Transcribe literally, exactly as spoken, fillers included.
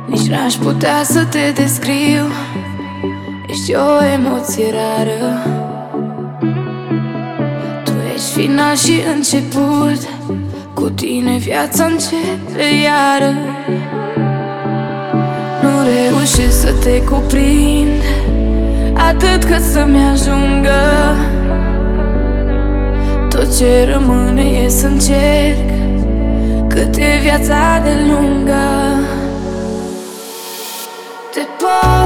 Nici n-aș putea să te descriu. Ești o emoție rară. Tu ești final și început. Cu tine viața începe iară. Nu reușesc să te cuprind atât cât să-mi ajungă. Tot ce rămâne e să încerc, cât e viața de lungă. Te pot